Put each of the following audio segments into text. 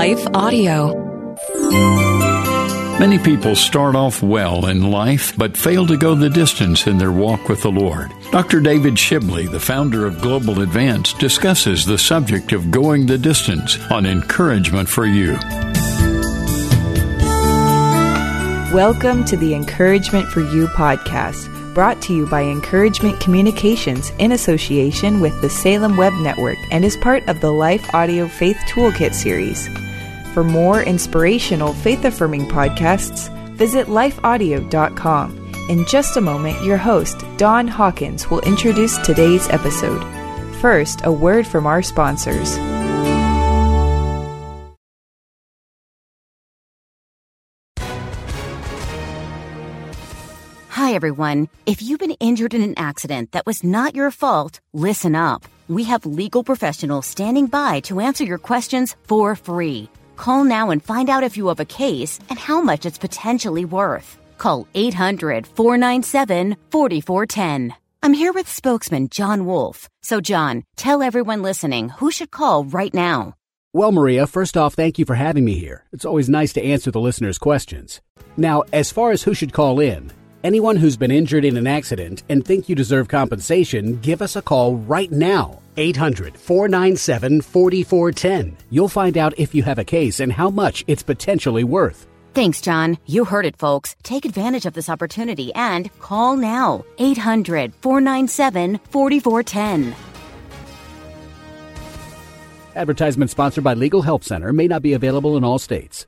Life Audio. Many people start off well in life, but fail to go the distance in their walk with the Lord. Dr. David Shibley, the founder of Global Advance, discusses the subject of going the distance on Encouragement for You. Welcome to the Encouragement for You podcast, brought to you by Encouragement Communications in association with the Salem Web Network and is part of the Life Audio Faith Toolkit series. For more inspirational, faith-affirming podcasts, visit lifeaudio.com. In just a moment, your host, Don Hawkins, will introduce today's episode. First, a word from our sponsors. Hi, everyone. If you've been injured in an accident that was not your fault, listen up. We have legal professionals standing by to answer your questions for free. Call now and find out if you have a case and how much it's potentially worth. Call 800-497-4410. I'm here with spokesman John Wolf. So, John, tell everyone listening who should call right now. Well, Maria, first off, thank you for having me here. It's always nice to answer the listeners' questions. Now, as far as who should call in, anyone who's been injured in an accident and think you deserve compensation, give us a call right now. 800-497-4410. You'll find out if you have a case and how much it's potentially worth. Thanks, John. You heard it, folks. Take advantage of this opportunity and call now. 800-497-4410. Advertisement sponsored by Legal Help Center. May not be available in all states.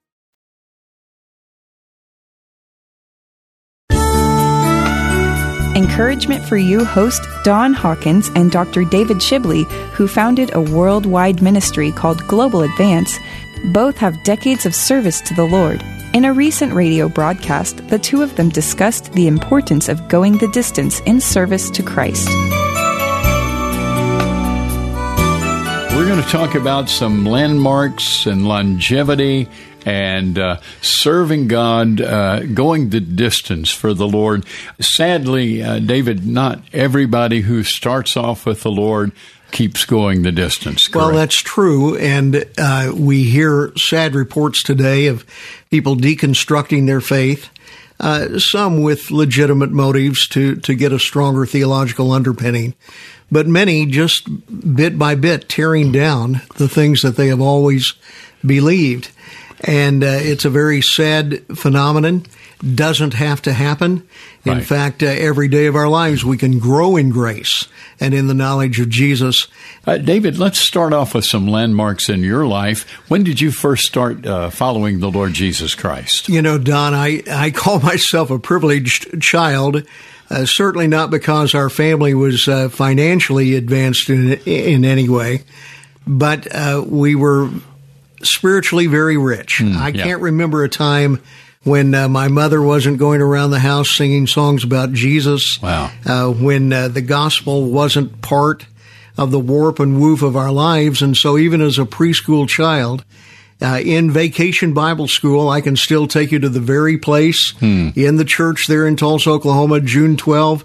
Encouragement for You host Don Hawkins and Dr. David Shibley, who founded a worldwide ministry called Global Advance, both have decades of service to the Lord. In a recent radio broadcast, the two of them discussed the importance of going the distance in service to Christ. We're going to talk about some landmarks and longevity and serving God, going the distance for the Lord. Sadly, David, not everybody who starts off with the Lord keeps going the distance, correct? Well, that's true, and we hear sad reports today of people deconstructing their faith, some with legitimate motives to get a stronger theological underpinning, but many just bit by bit tearing down the things that they have always believed. And it's a very sad phenomenon. Doesn't have to happen. In fact, every day of our lives we can grow in grace and in the knowledge of Jesus. David, let's start off with some landmarks in your life. When did you first start following the Lord Jesus Christ? You know, Don, I call myself a privileged child, certainly not because our family was financially advanced in any way, but we were spiritually very rich. I can't remember a time when my mother wasn't going around the house singing songs about Jesus. Wow. When the gospel wasn't part of the warp and woof of our lives. And so even as a preschool child, in Vacation Bible School, I can still take you to the very place in the church there in Tulsa, Oklahoma, June 12,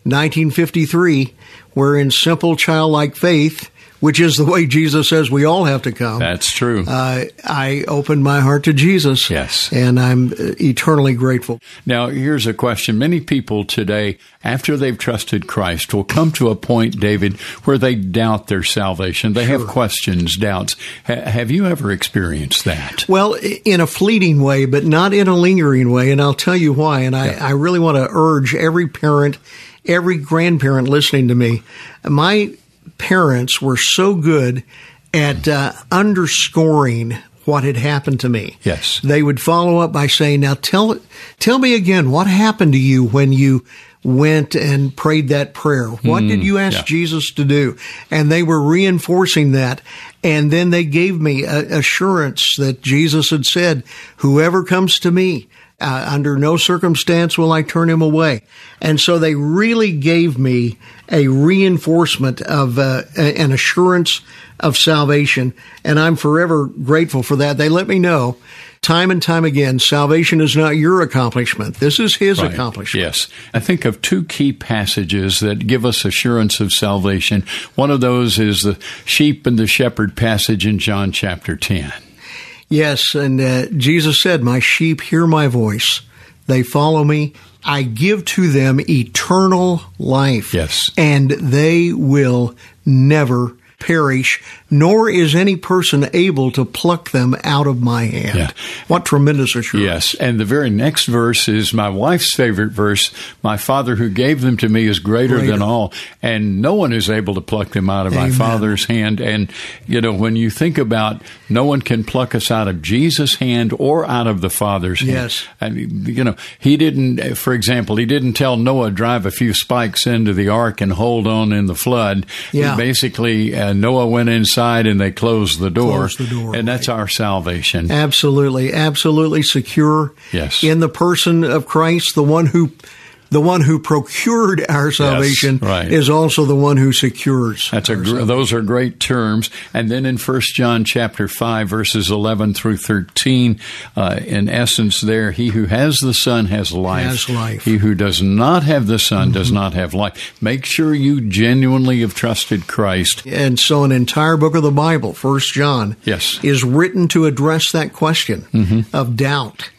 1953, where in simple childlike faith, which is the way Jesus says we all have to come. That's true. I opened my heart to Jesus. Yes. And I'm eternally grateful. Now, here's a question. Many people today, after they've trusted Christ, will come to a point, David, where they doubt their salvation. They have questions, doubts. Have you ever experienced that? Well, in a fleeting way, but not in a lingering way. And I'll tell you why. And I really want to urge every parent, every grandparent listening to me. My parents were so good at underscoring what had happened to me. Yes. They would follow up by saying, now tell me again, what happened to you when you went and prayed that prayer? What did you ask Jesus to do? And they were reinforcing that. And then they gave me assurance that Jesus had said, whoever comes to me, under no circumstance will I turn him away. And so they really gave me a reinforcement of an assurance of salvation, and I'm forever grateful for that. They let me know time and time again, salvation is not your accomplishment. This is his accomplishment. Yes. I think of two key passages that give us assurance of salvation. One of those is the sheep and the shepherd passage in John chapter 10. Yes, and Jesus said, "My sheep hear my voice. They follow me. I give to them eternal life. Yes. And they will never perish, nor is any person able to pluck them out of my hand." Yeah. What tremendous assurance. Yes, and the very next verse is my wife's favorite verse. "My Father who gave them to me is greater than all, and no one is able to pluck them out of my Father's hand." And, when you think about no one can pluck us out of Jesus' hand or out of the Father's hand. Yes. I mean, he didn't, for example, he didn't tell Noah, drive a few spikes into the ark and hold on in the flood. Yeah. Basically, Noah went inside and they closed the door. Closed the door, and that's our salvation. Absolutely, absolutely secure. Yes. In the person of Christ, the one who procured our salvation is also the one who secures. Those are great terms. And then in 1 John chapter 5, verses 11 through 13, in essence there, he who has the Son has life. He who does not have the Son does not have life. Make sure you genuinely have trusted Christ. And so an entire book of the Bible, 1 John, is written to address that question of doubt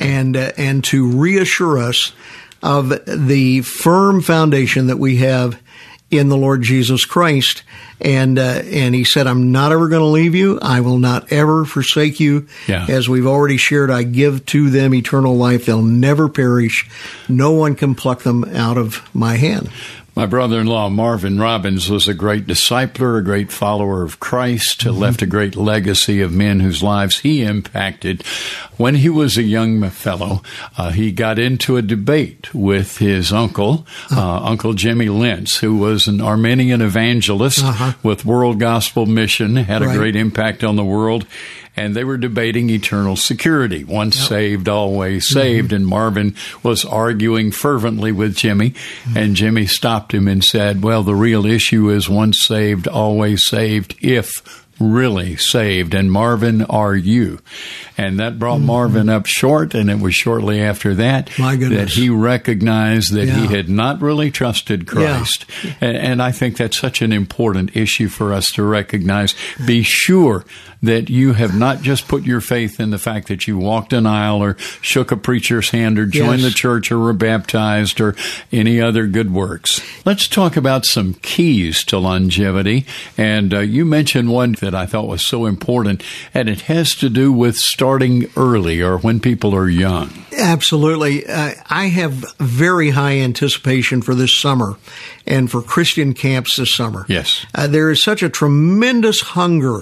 and to reassure us of the firm foundation that we have in the Lord Jesus Christ. And he said, "I'm not ever going to leave you. I will not ever forsake you." Yeah. As we've already shared, I give to them eternal life. They'll never perish. No one can pluck them out of my hand. My brother-in-law, Marvin Robbins, was a great discipler, a great follower of Christ, left a great legacy of men whose lives he impacted. When he was a young fellow, he got into a debate with his uncle, Uncle Jimmy Lentz, who was an Armenian evangelist with World Gospel Mission, had a great impact on the world. And they were debating eternal security. Once saved, always saved. And Marvin was arguing fervently with Jimmy. And Jimmy stopped him and said, "Well, the real issue is once saved, always saved, if really saved. And Marvin, are you?" And that brought Marvin up short, and it was shortly after that that he recognized that he had not really trusted Christ. And I think that's such an important issue for us to recognize. Be sure that you have not just put your faith in the fact that you walked an aisle or shook a preacher's hand or joined the church or were baptized or any other good works. Let's talk about some keys to longevity. And you mentioned one that I thought was so important, and it has to do with starting early or when people are young. Absolutely. I have very high anticipation for this summer and for Christian camps this summer. Yes. There is such a tremendous hunger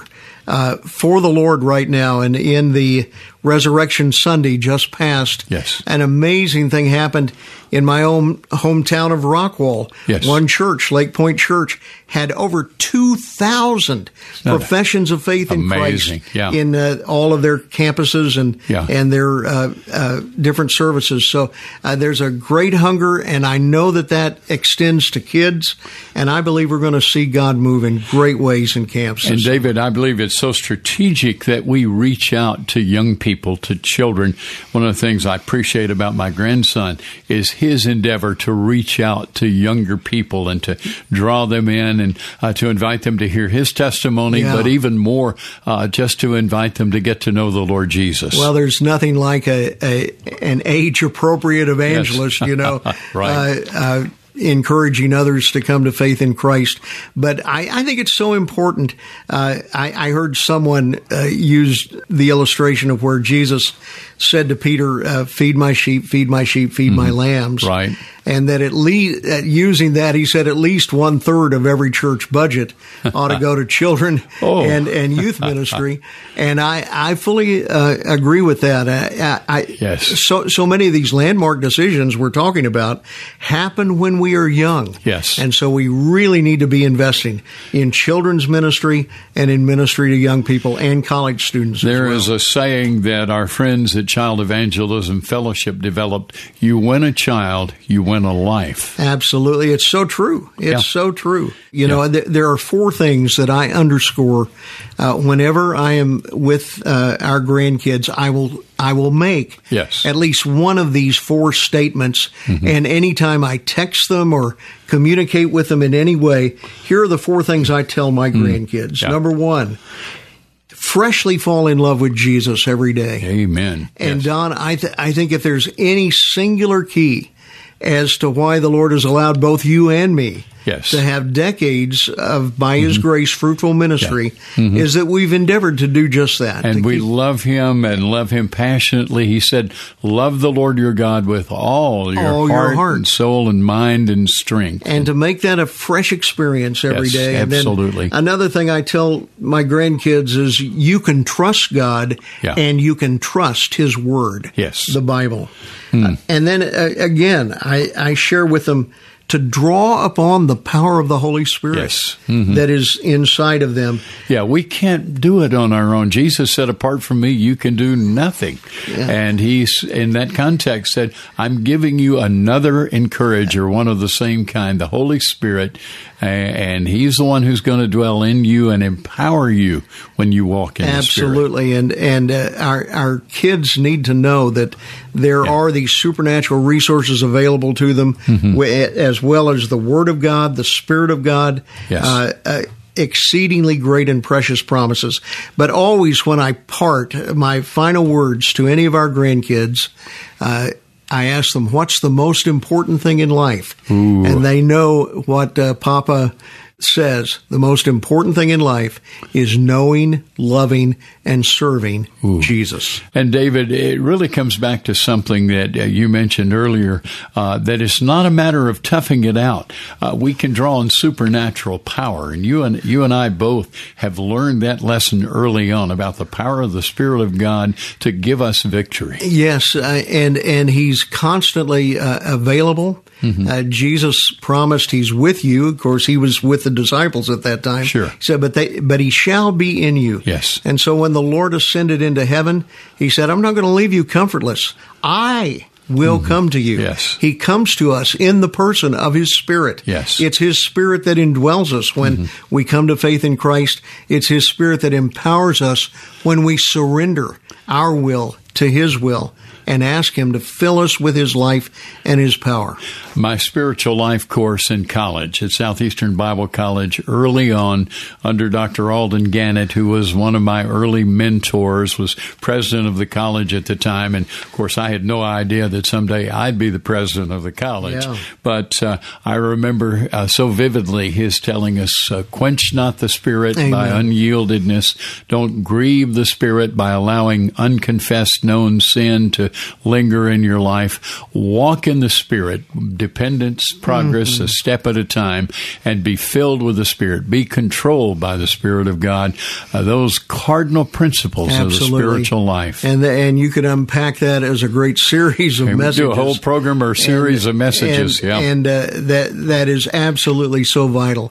for the Lord right now. And in the Resurrection Sunday just passed, an amazing thing happened in my own hometown of Rockwall. One church, Lake Point Church, had over 2,000 professions of faith in Christ in all of their campuses and their different services. So there's a great hunger, and I know that extends to kids, and I believe we're going to see God move in great ways in camps. And David, I believe it's so strategic that we reach out to young people, to children. One of the things I appreciate about my grandson is his endeavor to reach out to younger people and to draw them in and to invite them to hear his testimony, but even more, just to invite them to get to know the Lord Jesus. Well, there's nothing like an age-appropriate evangelist, encouraging others to come to faith in Christ. But I think it's so important. I heard someone use the illustration of where Jesus said to Peter, "Feed my sheep, feed my sheep, feed my lambs." Right. And that using that, he said at least 1/3 of every church budget ought to go to children and youth ministry. And I fully agree with that. So many of these landmark decisions we're talking about happen when we are young. Yes. And so we really need to be investing in children's ministry and in ministry to young people and college students. There is a saying that our friends at Child Evangelism Fellowship developed: you win a child, you win a life. Absolutely. It's so true. It's so true. There are 4 things that I underscore whenever I am with our grandkids. I will make at least one of these 4 statements. And anytime I text them or communicate with them in any way, here are the 4 things I tell my grandkids. Number 1, freshly fall in love with Jesus every day. Amen. And Yes. Don, I think if there's any singular key as to why the Lord has allowed both you and me Yes. to have decades of, by His grace, fruitful ministry, is that we've endeavored to do just that. And to we keep- love Him and love Him passionately. He said, love the Lord your God with all your heart and soul and mind and strength. and to make that a fresh experience every Yes, day. And absolutely. Then another thing I tell my grandkids is you can trust God Yeah. and you can trust His Word, Yes. the Bible. And then again, I share with them to draw upon the power of the Holy Spirit Yes. that is inside of them. Yeah, we can't do it on our own. Jesus said, apart from me, you can do nothing. Yeah. And He's, in that context, said, I'm giving you another encourager, one of the same kind, the Holy Spirit, and He's the one who's going to dwell in you and empower you when you walk in the Spirit. Absolutely, and our kids need to know that there are these supernatural resources available to them, as well as the Word of God, the Spirit of God. Yes. Exceedingly great and precious promises. But always when I part, my final words to any of our grandkids, I ask them, what's the most important thing in life? Ooh. And they know what Papa says. The most important thing in life is knowing, loving, and serving Jesus. And David, it really comes back to something that you mentioned earlier, that it's not a matter of toughing it out. We can draw on supernatural power, and you and I both have learned that lesson early on about the power of the Spirit of God to give us victory. Yes, and He's constantly available. Jesus promised He's with you. Of course, He was with the disciples at that time. Sure. He said, but He shall be in you. Yes. And so when the Lord ascended into heaven, He said, I'm not going to leave you comfortless. I will come to you. Yes. He comes to us in the person of His Spirit. Yes. It's His Spirit that indwells us when we come to faith in Christ. It's His Spirit that empowers us when we surrender our will to His will and ask Him to fill us with His life and His power. My spiritual life course in college at Southeastern Bible College early on under Dr. Alden Gannett, who was one of my early mentors, was president of the college at the time. And, of course, I had no idea that someday I'd be the president of the college. Yeah. But I remember so vividly his telling us, quench not the Spirit Amen. by unyieldedness. Don't grieve the Spirit by allowing unconfessed known sin to linger in your life. Walk in the Spirit, dependence, progress, a step at a time, and be filled with the Spirit. Be controlled by the Spirit of God. Those cardinal principles of the spiritual life. And you could unpack that as a great series of And we messages. do a whole program or series of messages. And that is absolutely so vital.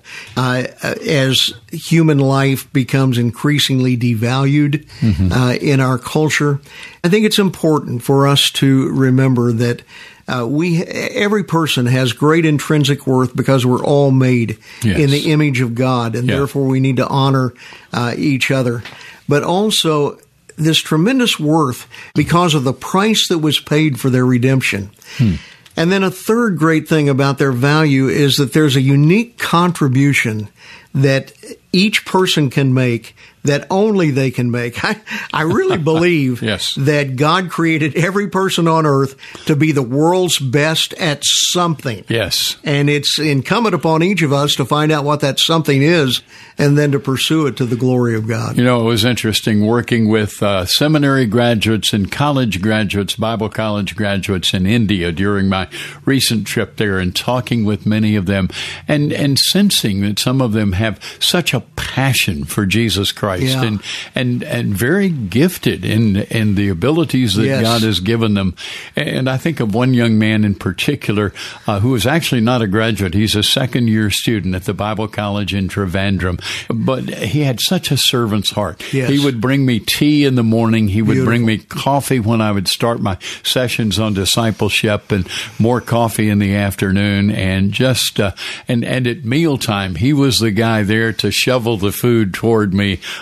As human life becomes increasingly devalued in our culture, I think it's important for us to remember that every person has great intrinsic worth because we're all made Yes. in the image of God, and therefore we need to honor each other. But also this tremendous worth because of the price that was paid for their redemption. And then a third great thing about their value is that there's a unique contribution that each person can make that only they can make. I really believe Yes. that God created every person on earth to be the world's best at something. Yes. And it's incumbent upon each of us to find out what that something is and then to pursue it to the glory of God. You know, it was interesting working with seminary graduates and college graduates, Bible college graduates in India during my recent trip there and talking with many of them and sensing that some of them have such a passion for Jesus Christ Yeah. and very gifted in the abilities that Yes. God has given them. And I think of one young man in particular who is actually not a graduate. He's a second-year student at the Bible College in Trivandrum. But he had such a servant's heart. Yes. He would bring me tea in the morning. He would bring me Beautiful. coffee when I would start my sessions on discipleship and more coffee in the afternoon. And just and at mealtime, he was the guy there to shovel the food toward me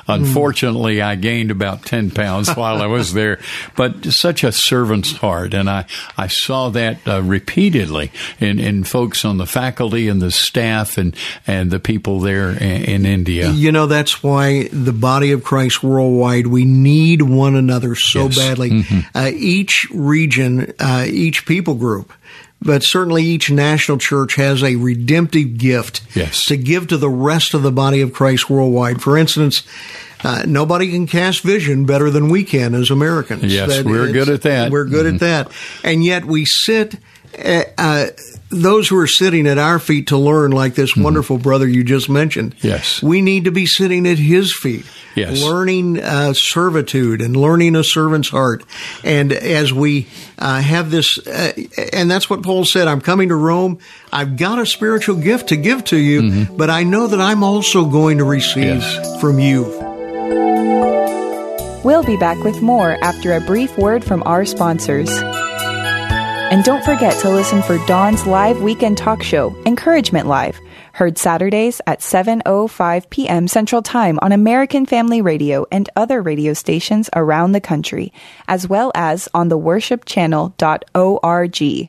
Unfortunately, I gained about 10 pounds while I was there, but such a servant's heart. And I saw that repeatedly in folks on the faculty and the staff and the people there in India. You know, that's why the body of Christ worldwide, we need one another so badly. Each region, each people group, but certainly each national church has a redemptive gift to give to the rest of the body of Christ worldwide. For instance, nobody can cast vision better than we can as Americans. Yes, we're good at that. We're good at that. And yet we sit, those who are sitting at our feet to learn, like this wonderful brother you just mentioned. Yes. We need to be sitting at his feet. Yes. Learning servitude and learning a servant's heart. And as we have this, and that's what Paul said, I'm coming to Rome. I've got a spiritual gift to give to you, but I know that I'm also going to receive from you. We'll be back with more after a brief word from our sponsors. And don't forget to listen for Dawn's live weekend talk show, Encouragement Live, heard Saturdays at 7:05 p.m. Central Time on American Family Radio and other radio stations around the country, as well as on the worshipchannel.org.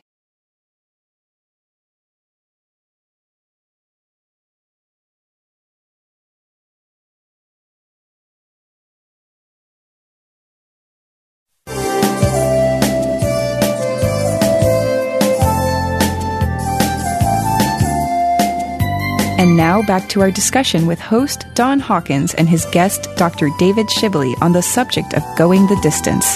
And now back to our discussion with host Don Hawkins and his guest Dr. David Shibley on the subject of going the distance.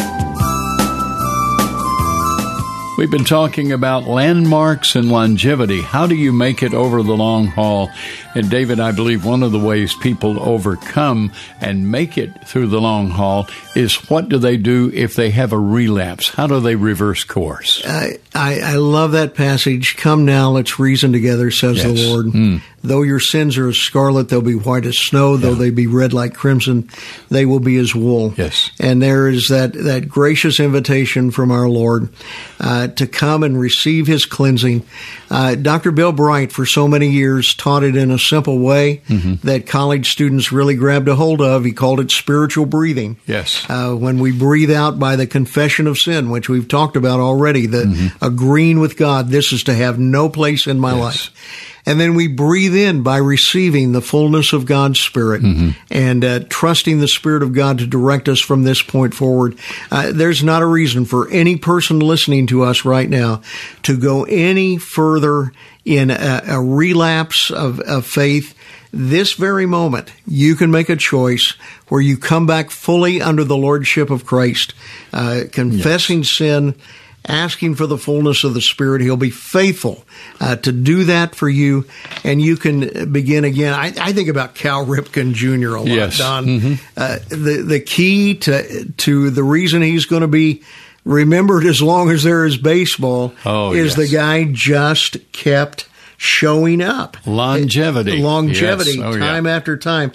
We've been talking about landmarks and longevity. How do you make it over the long haul? And David, I believe one of the ways people overcome and make it through the long haul is what do they do if they have a relapse? How do they reverse course? I love that passage. Come now, let's reason together, says the Lord. Though your sins are as scarlet, they'll be white as snow. Though they be red like crimson, they will be as wool. Yes. And there is that gracious invitation from our Lord to come and receive his cleansing. Dr. Bill Bright, for so many years, taught it in a simple way that college students really grabbed a hold of. He called it spiritual breathing. Yes. When we breathe out by the confession of sin, which we've talked about already, the agreeing with God, this is to have no place in my life. And then we breathe in by receiving the fullness of God's Spirit and trusting the Spirit of God to direct us from this point forward. There's not a reason for any person listening to us right now to go any further in a relapse of faith. This very moment, you can make a choice where you come back fully under the Lordship of Christ, confessing sin, asking for the fullness of the Spirit. He'll be faithful to do that for you, and you can begin again. I think about Cal Ripken Jr. a lot, Don. The key to the reason he's going to be remembered as long as there is baseball is the guy just kept showing up. Longevity. Time after time.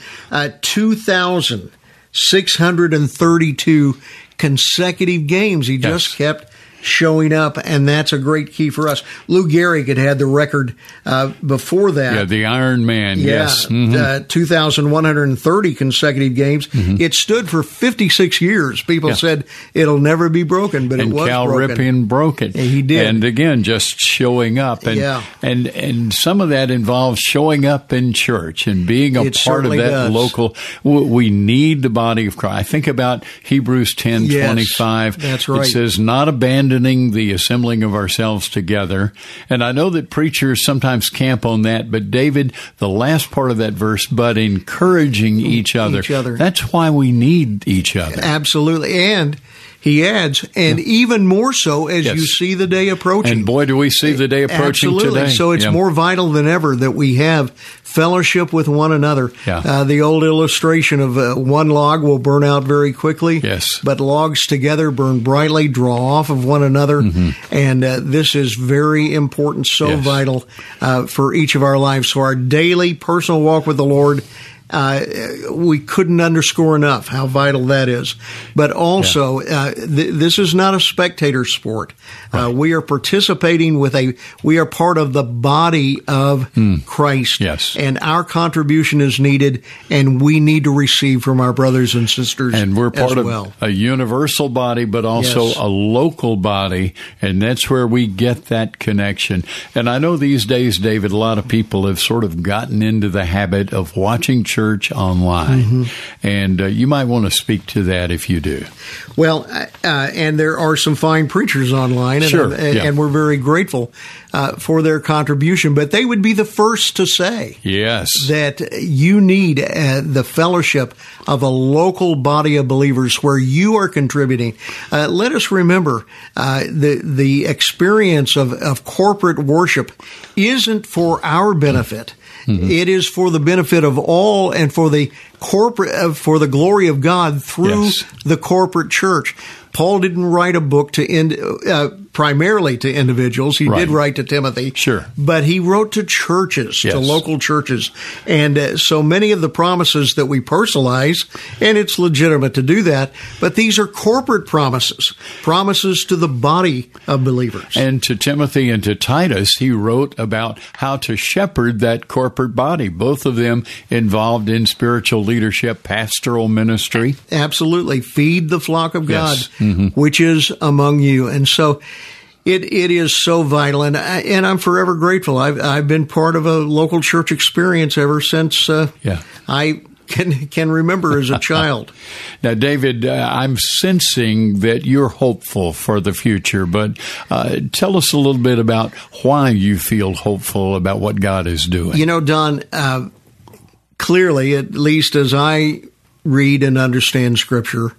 2,632 consecutive games. He just kept showing up, and that's a great key for us. Lou Gehrig had the record before that. Yeah, the Iron Man, 2,130 consecutive games. It stood for 56 years. People said it'll never be broken, but it was Cal broken. Ripken broke it. And he did. And again, just showing up. And some of that involves showing up in church and being a part of that local. We need the body of Christ. I think about Hebrews 10:25. That's right. It says, not abandoning the assembling of ourselves together. And I know that preachers sometimes camp on that, but David, the last part of that verse, but encouraging each other. That's why we need each other. Absolutely. And he adds, and even more so as you see the day approaching. And boy, do we see the day approaching today. So it's more vital than ever that we have fellowship with one another. The old illustration of one log will burn out very quickly, but logs together burn brightly, draw off of one another. And this is very important, so vital for each of our lives. So our daily personal walk with the Lord, we couldn't underscore enough how vital that is. But also, this is not a spectator sport. Right. We are participating we are part of the body of Christ. Yes. And our contribution is needed, and we need to receive from our brothers and sisters. And we're part of a universal body, but also a local body, and that's where we get that connection. And I know these days, David, a lot of people have sort of gotten into the habit of watching church online. And you might want to speak to that if you do. Well, and there are some fine preachers online, and we're very grateful for their contribution. But they would be the first to say that you need the fellowship of a local body of believers where you are contributing. Let us remember the experience of corporate worship isn't for our benefit. It is for the benefit of all and for the for the glory of God through the corporate church. Paul didn't write a book to primarily to individuals. He did write to Timothy. Sure. But he wrote to churches, to local churches. And so many of the promises that we personalize, and it's legitimate to do that, but these are corporate promises to the body of believers. And to Timothy and to Titus, he wrote about how to shepherd that corporate body, both of them involved in spiritual leadership, pastoral ministry. Absolutely. Feed the flock of God, which is among you. And so it is so vital, and I'm forever grateful. I've been part of a local church experience ever since I can remember as a child. Now, David, I'm sensing that you're hopeful for the future, but tell us a little bit about why you feel hopeful about what God is doing. You know, Don, clearly, at least as I read and understand Scripture,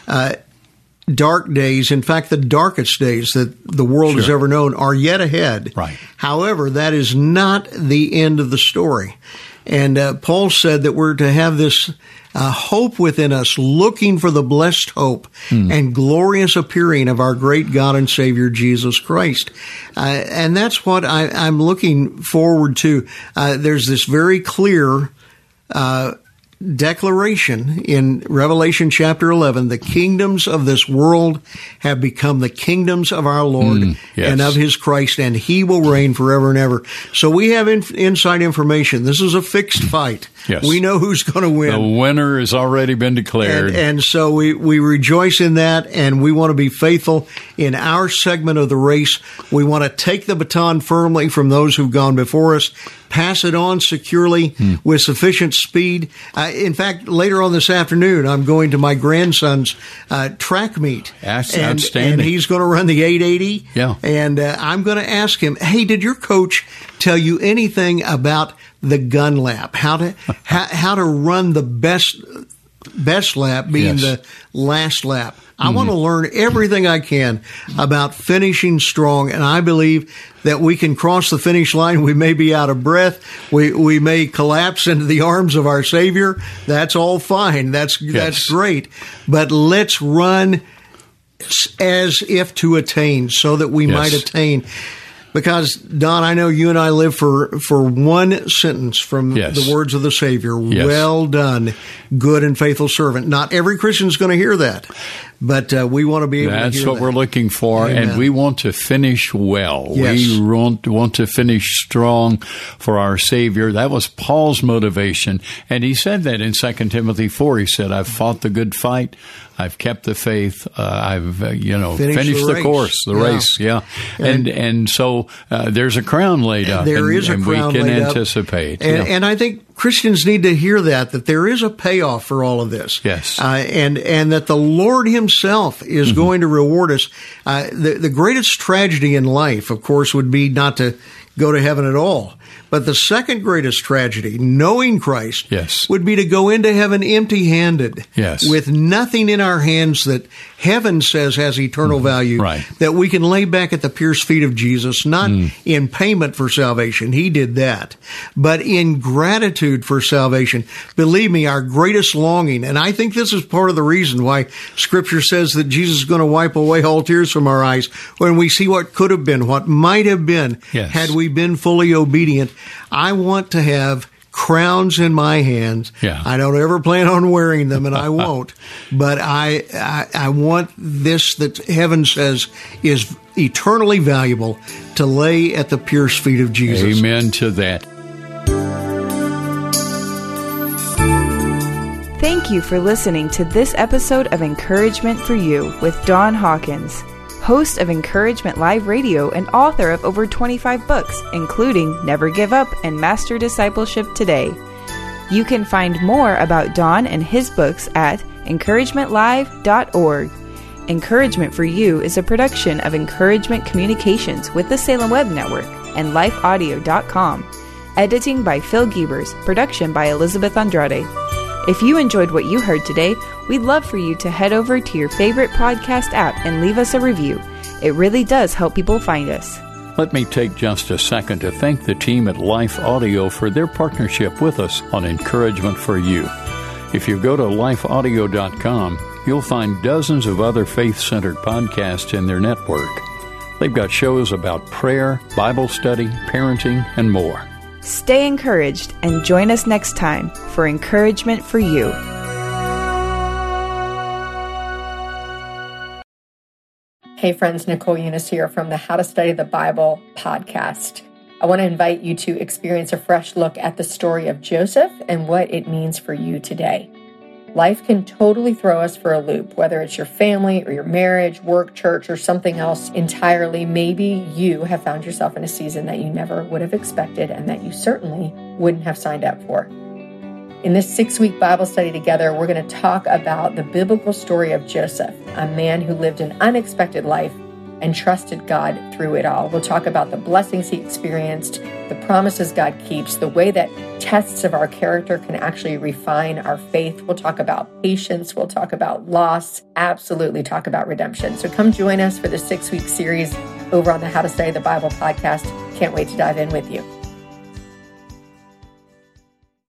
dark days, in fact, the darkest days that the world has ever known, are yet ahead. Right. However, that is not the end of the story. And Paul said that we're to have this hope within us, looking for the blessed hope and glorious appearing of our great God and Savior, Jesus Christ. And that's what I'm looking forward to. There's this very clear declaration in Revelation chapter 11, the kingdoms of this world have become the kingdoms of our Lord and of His Christ, and He will reign forever and ever. So we have inside information. This is a fixed fight. Yes. We know who's going to win. The winner has already been declared. And so we rejoice in that, and we want to be faithful in our segment of the race. We want to take the baton firmly from those who've gone before us, pass it on securely with sufficient speed. In fact, later on this afternoon, I'm going to my grandson's track meet. That's outstanding. And he's going to run the 880. Yeah. And I'm going to ask him, hey, did your coach tell you anything about the gun lap? How to run the best lap, being the last lap. I want to learn everything I can about finishing strong, and I believe that we can cross the finish line. We may be out of breath. We may collapse into the arms of our Savior. That's all fine. That's great. But let's run as if to attain, so that we might attain. Because, Don, I know you and I live for one sentence from the words of the Savior. Yes. Well done, good and faithful servant. Not every Christian is going to hear that, but we want to be able to hear that. That's what we're looking for, Amen. And we want to finish well. Yes. We want to finish strong for our Savior. That was Paul's motivation, and he said that in 2 Timothy 4. He said, I've fought the good fight. I've kept the faith. I've finished the course, the race. Yeah, and so there's a crown laid up. There is a crown we can laid anticipate. Up. And I think Christians need to hear that there is a payoff for all of this. Yes, and that the Lord Himself is going to reward us. The greatest tragedy in life, of course, would be not to go to heaven at all. But the second greatest tragedy, knowing Christ, would be to go into heaven empty-handed, with nothing in our hands that heaven says has eternal value, that we can lay back at the pierced feet of Jesus, not in payment for salvation. He did that. But in gratitude for salvation. Believe me, our greatest longing, and I think this is part of the reason why Scripture says that Jesus is going to wipe away all tears from our eyes when we see what could have been, what might have been, had we been fully obedient. I want to have crowns in my hands. Yeah. I don't ever plan on wearing them, and I won't. But I want this that heaven says is eternally valuable to lay at the pierced feet of Jesus. Amen to that. Thank you for listening to this episode of Encouragement for You with Don Hawkins, host of Encouragement Live Radio and author of over 25 books, including Never Give Up and Master Discipleship Today. You can find more about Don and his books at encouragementlive.org. Encouragement for You is a production of Encouragement Communications with the Salem Web Network and lifeaudio.com. Editing by Phil Giebers, production by Elizabeth Andrade. If you enjoyed what you heard today, we'd love for you to head over to your favorite podcast app and leave us a review. It really does help people find us. Let me take just a second to thank the team at Life Audio for their partnership with us on Encouragement for You. If you go to lifeaudio.com, you'll find dozens of other faith-centered podcasts in their network. They've got shows about prayer, Bible study, parenting, and more. Stay encouraged and join us next time for Encouragement for You. Hey friends, Nicole Eunice here from the How to Study the Bible podcast. I want to invite you to experience a fresh look at the story of Joseph and what it means for you today. Life can totally throw us for a loop, whether it's your family or your marriage, work, church, or something else entirely. Maybe you have found yourself in a season that you never would have expected and that you certainly wouldn't have signed up for. In this 6-week Bible study together, we're going to talk about the biblical story of Joseph, a man who lived an unexpected life and trusted God through it all. We'll talk about the blessings he experienced, the promises God keeps, the way that tests of our character can actually refine our faith. We'll talk about patience. We'll talk about loss, absolutely talk about redemption. So come join us for the 6-week series over on the How to Study the Bible podcast. Can't wait to dive in with you.